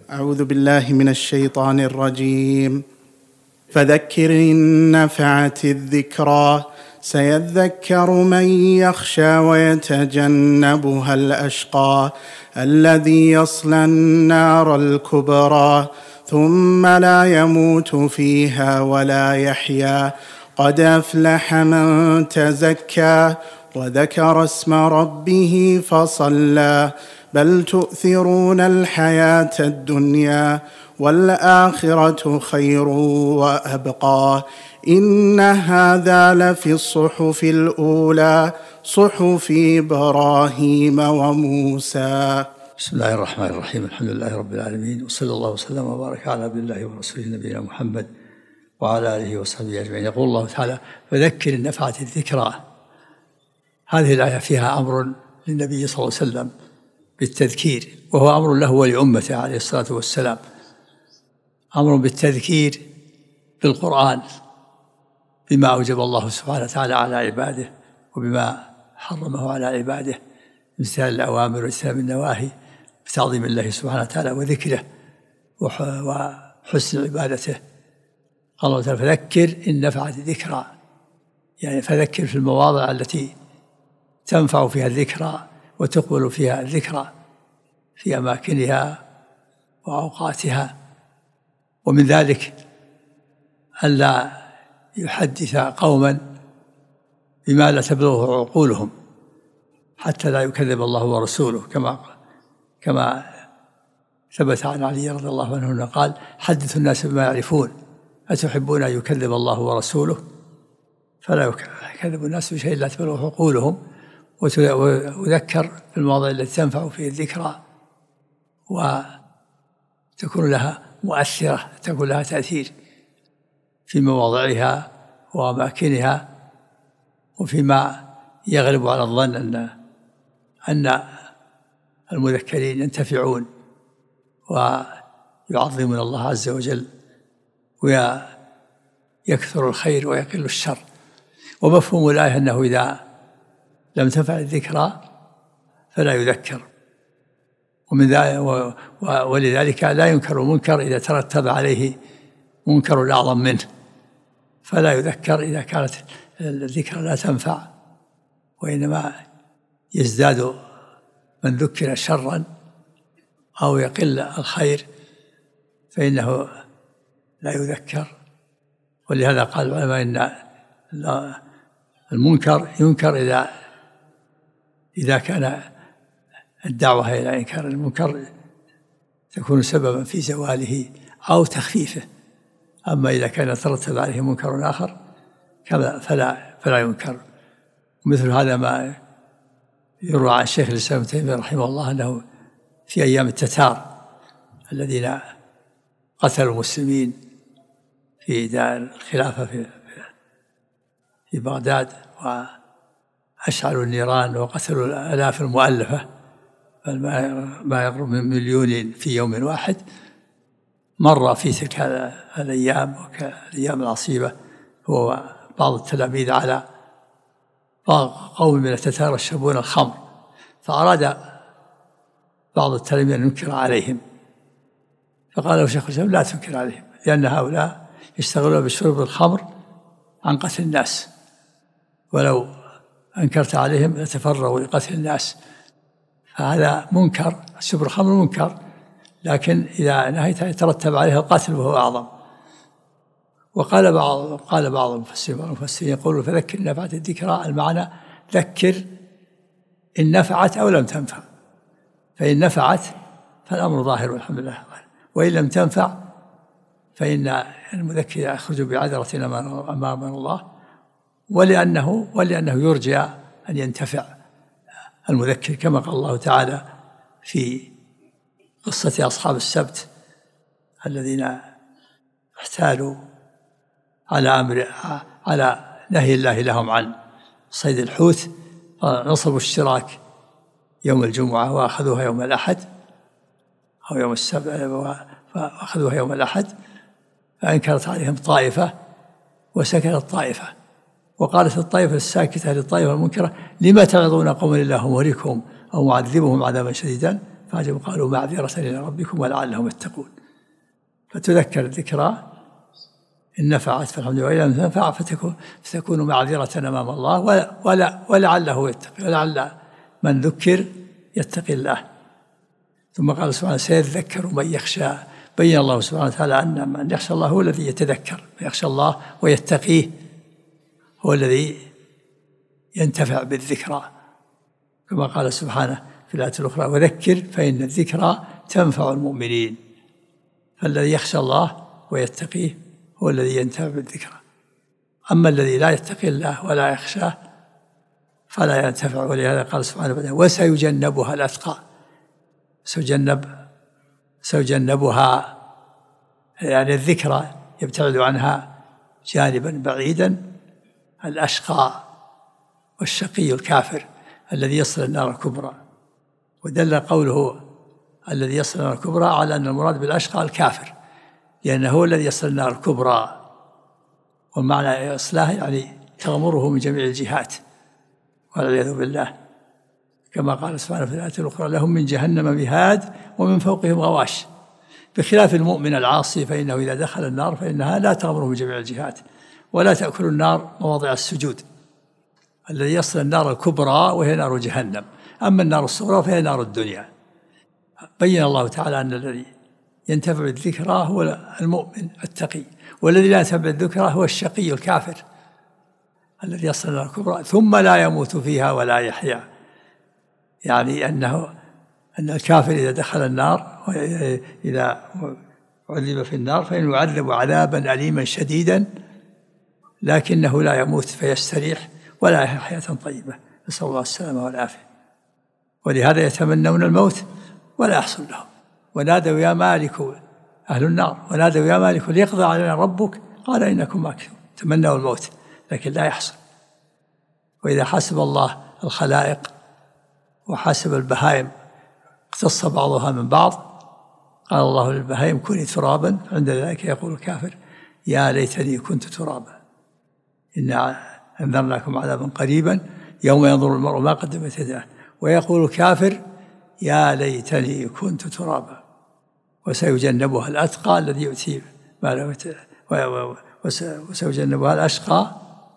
أعوذ بالله من الشيطان الرجيم. فذكر إن نفعت الذكرى سيذكر من يخشى ويتجنبها الأشقى الذي يصلى النار الكبرى ثم لا يموت فيها ولا يحيا قد أفلح من تزكى وذكر اسم ربه فصلى بل تؤثرون الحياة الدنيا والآخرة خير وأبقى إن هذا لفي الصحف الأولى صحف إبراهيم وموسى. بسم الله الرحمن الرحيم. الحمد لله رب العالمين، وصلى الله وسلم وبارك على عبد الله ورسوله نبينا محمد وعلى آله وصحبه أجمعين. يقول الله تعالى: فذكر إن نفعت الذكرى. هذه الآية فيها أمر للنبي صلى الله عليه وسلم بالتذكير، وهو أمر له ولأمته عليه الصلاة والسلام، أمر بالتذكير بالقرآن بما أوجب الله سبحانه وتعالى على عباده وبما حرمه على عباده، امتثال الأوامر واجتناب النواهي، بتعظيم الله سبحانه وتعالى وذكره وحسن عبادته. قال الله تعالى: فذكر إن نفعت الذكرى، يعني فذكر في المواضع التي تنفع فيها الذكرى وتقبل فيها الذكرى في أماكنها وأوقاتها. ومن ذلك ألا يحدث قوما بما لا تبلغه عقولهم حتى لا يكذب الله ورسوله، كما ثبت عن علي رضي الله عنه قال: حدثوا الناس بما يعرفون أتحبون أن يكذب الله ورسوله؟ فلا يكذب الناس بشيء لا تبلغه عقولهم. وذكر في المواضع التي تنفع فيه الذكرى وتكون لها مؤثرة، تكون لها تأثير في مواضعها وأماكنها، وفيما يغلب على الظن أن المذكرين ينتفعون ويعظمون الله عز وجل ويكثر الخير ويقل الشر. ومفهوم الآية أنه إذا لم تنفع الذكرى فلا يذكر، ولذلك لا ينكر المنكر إذا ترتب عليه منكر أعظم منه، فلا يذكر إذا كانت الذكرى لا تنفع، وإنما يزداد من ذكر شرا أو يقل الخير فإنه لا يذكر. ولهذا قال العلماء إن المنكر ينكر إذا كان الدعوة إلى إنكار المنكر تكون سببا في زواله أو تخفيفه، أما إذا كان يترتب عليه منكر آخر فلا ينكر. مثل هذا ما يروى عن الشيخ الإسلام ابن تيمية رحمه الله أنه في أيام التتار الذين قتلوا المسلمين في دار الخلافة في بغداد وأشعلوا النيران وقتلوا الآلاف المؤلفة، ما يقرب من 1,000,000 في يوم واحد، مر في تلك الأيام الأيام العصيبة هو بعض التلاميذ على قوم من التتار يشربون الخمر، فأراد بعض التلاميذ أن ينكر عليهم، فقال له شيخ الإسلام: لا تنكر عليهم، لأن هؤلاء يشتغلون بشرب الخمر عن قتل الناس، ولو أنكرت عليهم لتفرغوا لقتل الناس، فهذا منكر، شرب الخمر منكر، لكن إذا نهيت يترتب عليه القتل وهو أعظم. وقال بعض المفسرين يقول: فذكر إن نفعت الذكرى، المعنى ذكر إن نفعت أو لم تنفع، فإن نفعت فالأمر ظاهر والحمد لله، وإن لم تنفع فإن المذكر يخرج بعذرة أمام الله، ولأنه يرجى أن ينتفع المذكر، كما قال الله تعالى في قصة أصحاب السبت الذين احتالوا على نهي الله لهم عن صيد الحوت، نصبوا الشراك يوم الجمعة وأخذوها يوم الأحد أو يوم السبت، وأخذوها يوم الأحد، فأنكرت عليهم طائفة وسكتت طائفة، وقالت الطائفة الساكتة للطائفة المنكرة: لما تعظون قوما الله مهلكهم أو معذبهم عذابا شديدا فعجبوا قالوا معذرة إلى ربكم ولعلهم يتقون. فتذكر الذكرى إن نفعت فالحمد لله، وإن لم تنفع فتكون معذرة أمام الله ولعله يتقي، ولعل من ذكر يتقي الله. ثم قال سبحانه سيذكر من يخشى. بين الله سبحانه وتعالى أن من يخشى الله هو الذي يتذكر، من يخشى الله ويتقيه هو الذي ينتفع بالذكرى، كما قال سبحانه في الآية الأخرى وذكر فإن الذكرى تنفع المؤمنين. فالذي يخشى الله ويتقيه هو الذي ينتفع بالذكرى. أما الذي لا يتقي الله ولا يخشاه فلا ينتفع. ولهذا قال سبحانه وسيجنبها الأتقى. سيجنبها يعني الذكرى، يبتعد عنها جانبا بعيدا الأشقى والشقي الكافر الذي يصل النار الكبرى. ودل قوله الذي يصل النار الكبرى على أن المراد بالأشقى الكافر، لأنه هو الذي يصل النار الكبرى، والمعنى يصلها يعني تغمره من جميع الجهات والعياذ بالله، كما قال سبحانه في الآية الأخرى لهم من جهنم مهاد ومن فوقهم غواش. بخلاف المؤمن العاصي فإنه إذا دخل النار فإنها لا تغمره من جميع الجهات ولا تأكل النار مواضع السجود. الذي يصل النار الكبرى وهي نار جهنم، أما النار الصغرى فهي نار الدنيا. بين الله تعالى أن الذي ينتفع بالذكرى هو المؤمن التقي، والذي لا ينتفع بالذكرى هو الشقي الكافر الذي يصل النار الكبرى ثم لا يموت فيها ولا يحيا. يعني أن الكافر إذا دخل النار إذا عذب في النار فإنه يعذب عذابا أليما شديدا، لكنه لا يموت فيستريح ولا يحيا حياة طيبة، نسأل الله السلامة والعافية. ولهذا يتمنون الموت ولا يحصل لهم. ونادوا يا مالك، أهل النار ونادوا يا مالك ليقضى علينا ربك قال إنكم ماكثون. تمنوا الموت لكن لا يحصل. وإذا حسب الله الخلائق وحسب البهائم اقتص بعضها من بعض، قال الله للبهائم كوني ترابا، عند ذلك يقول الكافر يا ليتني كنت ترابا إنا أنذرناكم عذابا قريبا يوم ينظر المرء ما قدمت يداه، ويقول الكافر يا ليتني كنت ترابا. وسيجنبها الأتقى الذي يؤتي ماله، وسيجنبها الأشقى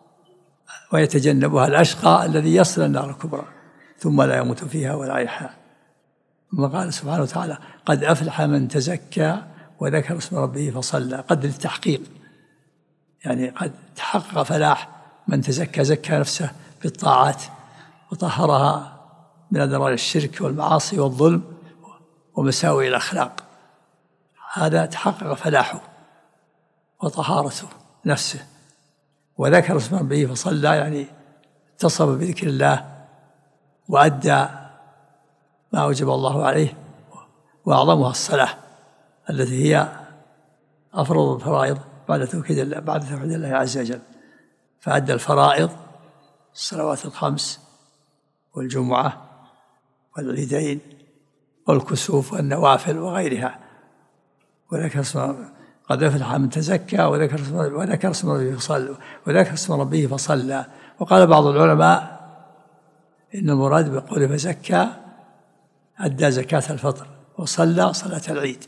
ويتجنبها الأشقى الذي يصل النار الكبرى ثم لا يموت فيها ولا يحيا. ثم قال سبحانه وتعالى قد أفلح من تزكى وذكر اسم ربه فصلى. قد للتحقيق، يعني قد تحقق فلاح من تزكى، زكى نفسه بالطاعات وطهرها من أضرار الشرك والمعاصي والظلم ومساوئ الأخلاق، هذا تحقق فلاحه وطهارته نفسه. وذكر اسم ربه فصلى يعني اتصف بذكر الله وأدى ما أوجب الله عليه، وأعظمها الصلاة التي هي أفرض الفرائض بعد توحيد الله عز وجل. فأدى الفرائض الصلوات الخمس والجمعة والعيدين والكسوف والنوافل وغيرها. وذكر قد أفلح من تزكى وذكر اسم ربه فصلى. وقال بعض العلماء إن المراد بقوله فزكى أدى زكاة الفطر وصلى صلاة العيد.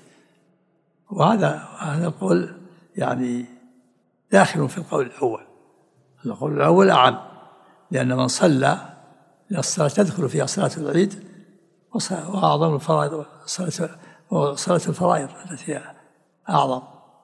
وهذا القول يعني داخل في القول الأول. القول الأول أعم، لأن من صلى الصلاة تدخل فيها صلاة العيد وأعظم الفرائض صلاة الفرائض التي هي أعظم،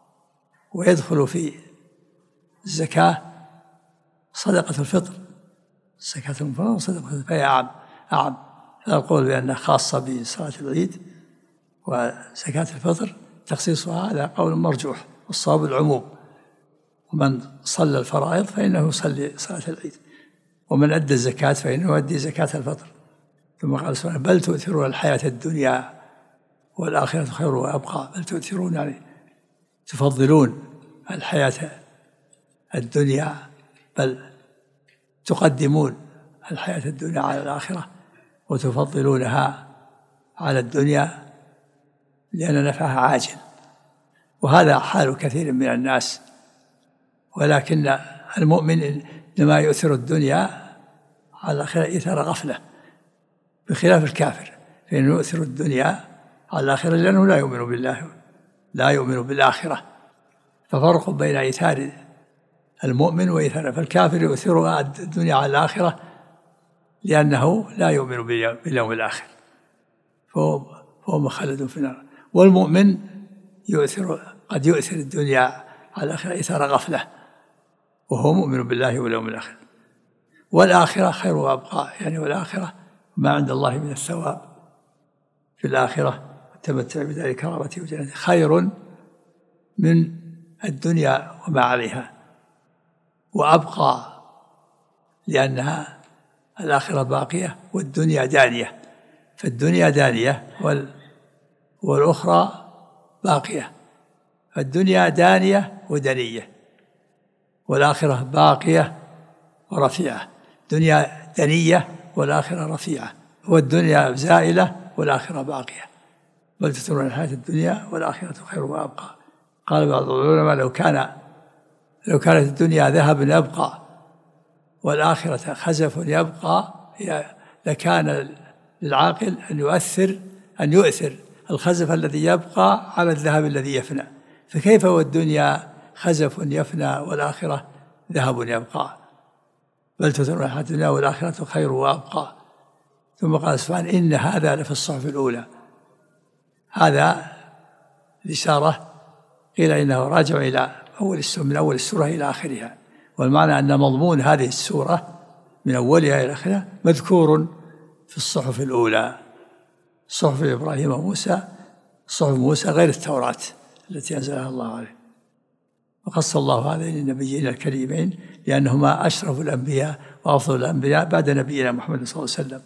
ويدخل في الزكاة صدقة الفطر، زكاة الفطر وصدقة الفطر، فهي أعم. هذا القول بأنها خاصة بصلاة العيد وزكاة الفطر تخصيصها هذا قول مرجوح، والصواب العموم. ومن صلى الفرائض فإنه يصلي صلاة العيد، ومن أدى الزكاة فإنه يؤدي زكاة الفطر. ثم قال سبحانه بل تؤثرون الحياة الدنيا والآخرة خير وأبقى. بل تؤثرون يعني تفضلون الحياة الدنيا، بل تقدمون الحياة الدنيا على الآخرة وتفضلونها على الدنيا لأن نفعها عاجل. وهذا حال كثير من الناس، ولكن المؤمن لما يؤثر الدنيا على الآخرة إثر غفلة، بخلاف الكافر فإن يؤثر الدنيا على الآخرة لأنه لا يؤمن بالله، لا يؤمن بالآخرة. ففرق بين إيثار المؤمن وإيثار، فالكافر يؤثر الدنيا على الآخرة لأنه لا يؤمن باليوم الآخر، فهو مخلد في النار. والمؤمن قد يؤثر الدنيا على الآخرة إيثار غفلة وهو مؤمن بالله واليوم الآخر. والآخرة خير وأبقى، يعني والآخرة ما عند الله من الثواب في الآخرة والتمتع بدار كرامته وجنته خير من الدنيا وما عليها وأبقى، لأنها الآخرة باقية والدنيا دانية، فالدنيا دانية والأخرى باقية، فالدنيا دانية ودنية والآخرة باقية ورفيعة. الدنيا دنية والآخرة رفيعة، والدنيا زائلة والآخرة باقية، بل تؤثرون الحياة الدنيا والآخرة خير وأبقى. قال بعض العلماء لو كانت الدنيا ذهب يبقى والآخرة خزف يبقى لكان للعاقل أن يؤثر الخزف الذي يبقى على الذهب الذي يفنى، فكيف والدنيا خزف يفنى والآخرة ذهب يبقى؟ بل تؤثرون الحياة الدنيا والآخرة خير وأبقى. ثم قال سبحانه إن هذا لفي الصحف الأولى. هذا الإشارة قيل إنه راجع إلى من أول السورة إلى آخرها، والمعنى أن مضمون هذه السورة من أولها إلى آخرها مذكور في الصحف الأولى، صحف إبراهيم وموسى، صحف موسى غير التوراة التي أنزلها الله عليه. وقص الله هذين النبيين الكريمين لأنهما أشرف الأنبياء وأفضل الأنبياء بعد نبينا محمد صلى الله عليه وسلم،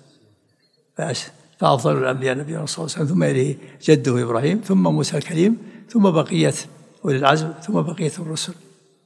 فأفضل الأنبياء نبينا صلى الله عليه وسلم، ثم إليه جده إبراهيم، ثم موسى الكليم، ثم بقية أولي العزم، ثم بقية الرسل،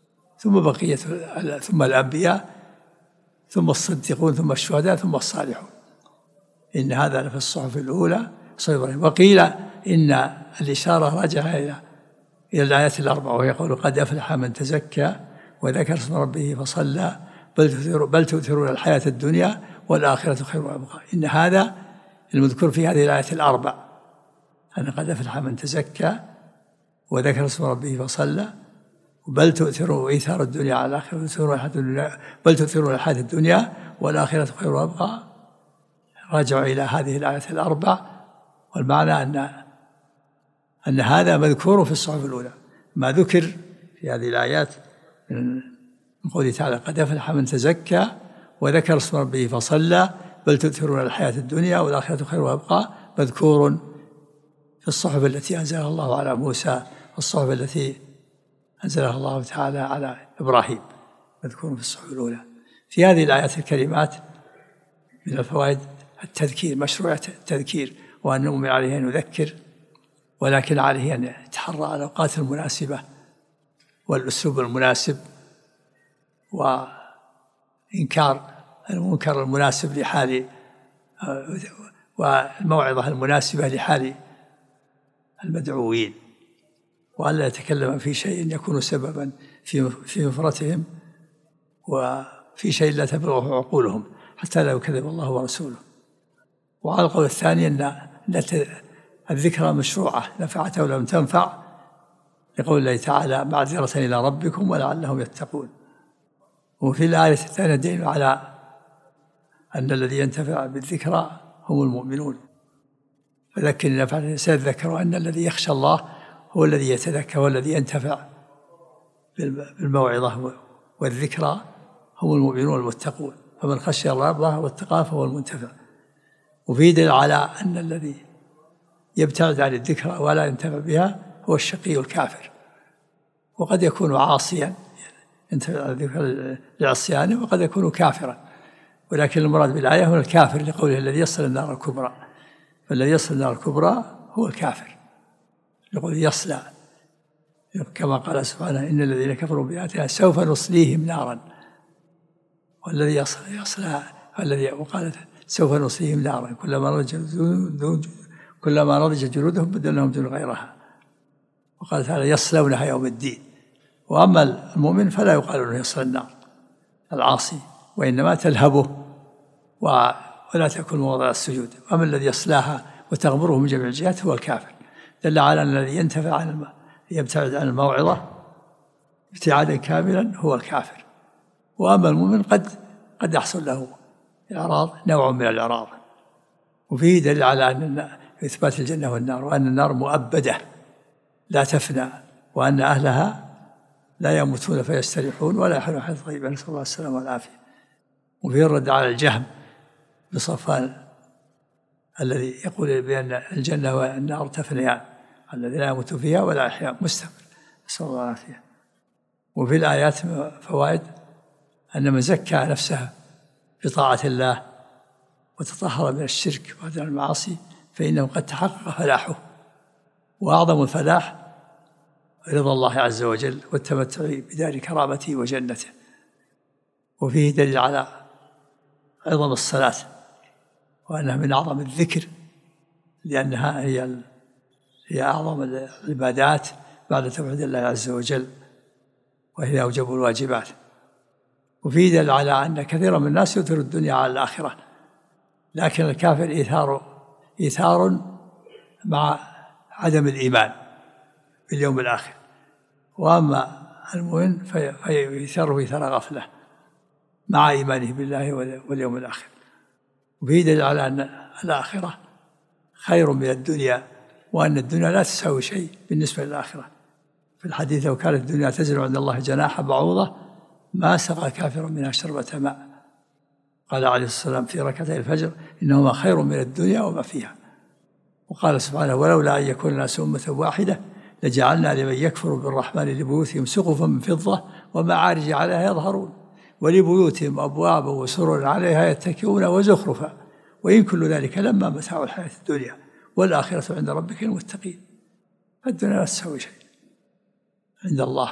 ثم الأنبياء، ثم الصديقون، ثم الشهداء، ثم الصالحون. إن هذا لفي الصحف الأولى صحف إبراهيم. وقيل إن الإشارة راجعة إلى الآيات الأربع، ويقول قد أفلح من تزكى وذكر اسم ربه فصلى بل تؤثرون الحياة الدنيا والآخرة خير وأبقى. إن هذا المذكور في هذه الآيات الأربع، أن قد أفلح من تزكى وذكر اسم ربه فصلى بل تؤثرون إيثار الدنيا على الآخرة بل تؤثرون الحياة الدنيا والآخرة خير وأبقى، راجعوا إلى هذه الآيات الأربع. والمعنى أن هذا مذكور في الصحف الأولى. ما ذكر في هذه الآيات من قوله تعالى قد أفلح من تزكى وذكر اسم ربه فصلى بل تؤثرون الحياة الدنيا والآخرة خير وأبقى مذكور في الصحف التي أنزلها الله على موسى والصحف التي أنزلها الله تعالى على إبراهيم، مذكور في الصحف الأولى. في هذه الآيات الكريمات من الفوائد التذكير، مشروعية التذكير، وأن نؤمن عليه أن نذكر، ولكن عليه أن يتحرى الأوقات المناسبة والأسلوب المناسب وإنكار المنكر المناسب لحال والموعظة المناسبة لحال المدعوين، وألا يتكلم في شيء يكون سببا في مفرتهم وفي شيء لا تبلغه عقولهم حتى لا يكذب الله ورسوله. وعلى القول الثاني أن الذكرى مشروعة نفعت أو لم تنفع، لقول الله تعالى معذرة إلى ربكم ولعلهم يتقون. وفي الآية الثانية دليل على أن الذي ينتفع بالذكرى هم المؤمنون، فذكر إن نفعت سيذكر، وأن الذي يخشى الله هو الذي يتذكر والذي ينتفع بالموعظة والذكرى هم المؤمنون المتقون، فمن خشي الله واتقاه فهو المنتفع. وفي دليل على أن الذي يبتعد عن الذكرى ولا ينتفع بها هو الشقي الكافر، وقد يكون عاصيا ينتفع عن الذكرى لعصيانه، وقد يكون كافرا، ولكن المراد بالآية هو الكافر لقوله الذي يصل النار الكبرى، فالذي يصل النار الكبرى هو الكافر لقوله يصلى، كما قال سبحانه إن الذين كفروا بآياتنا سوف نصليهم نارا، والذي يصلى الذي وقال سوف نصليهم نارا كلما نضجت جلودهم بدلناهم جلود غيرها، وقال تعالى يصلونها يوم الدين. وأما المؤمن فلا يقال أنه يصل النار العاصي، وإنما تلهبه ولا تكون موضع السجود. وأما الذي يصلاها وتغمره من جميع الجهات هو الكافر. دل على أن الذي يبتعد عن الموعظة ابتعادا كاملا هو الكافر. وأما المؤمن قد يحصل له إعراض، نوع من الإعراض. وفيه دليل على أن إثبات الجنة والنار، وأن النار مؤبدة لا تفنى، وأن أهلها لا يموتون فيستريحون ولا يحلون حيث طيبة، نسأل الله السلامة والعافية. وفيه الرد على الجهم بصفوان الذي يقول بأن الجنة والنار تفنيان، الذي لا يموت فيها ولا يحيا مستمر، نسأل الله العافية. وفي الآيات فوائد أن من زكى نفسه بطاعة الله وتطهر من الشرك وعن المعاصي فإنه قد تحقق فلاحه، وأعظم الفلاح رضا الله عز وجل والتمتع بدار كرامته وجنته. وفيه دليل على عظم الصلاة وأنها من أعظم الذكر، لأنها هي أعظم العبادات بعد توحيد الله عز وجل، وهي أوجب الواجبات. وفيه دليل على أن كثيرا من الناس يؤثر الدنيا على الآخرة، لكن الكافر إيثار مع عدم الإيمان باليوم الآخر، وأما المؤمن فيؤثره إيثار غفلة مع إيمانه بالله واليوم الآخر. وفيه دليل على أن الآخرة خير من الدنيا، وأن الدنيا لا تساوي شيء بالنسبة للآخرة. في الحديث لو كانت الدنيا تزن عند الله جناح بعوضة ما سقى كافر منها شربة ماء. قال عليه الصلاة والسلام في ركعتي الفجر إنهما خير من الدنيا وما فيها. وقال سبحانه ولولا أن يكون الناس أمة واحدة لجعلنا لمن يكفر بالرحمن لبيوتهم سقفا من فضة ومعارج عليها يظهرون ولبيوتهم أبوابا وسرر عليها يتكئون وزخرفا وإن كل ذلك لما متاع الحياة الدنيا والآخرة عند ربك المتقين. الدنيا لا تساوي شيء عند الله.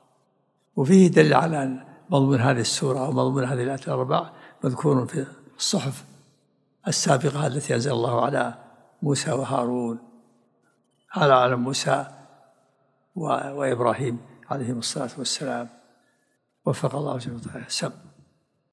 وفيه دليل على أن مضمون هذه السورة ومضمون هذه الآيات الأربع مذكور في الصحف السابقة التي أنزل الله على موسى وهارون، على موسى وإبراهيم عليهم الصلاة والسلام. وفق الله جل وعلا.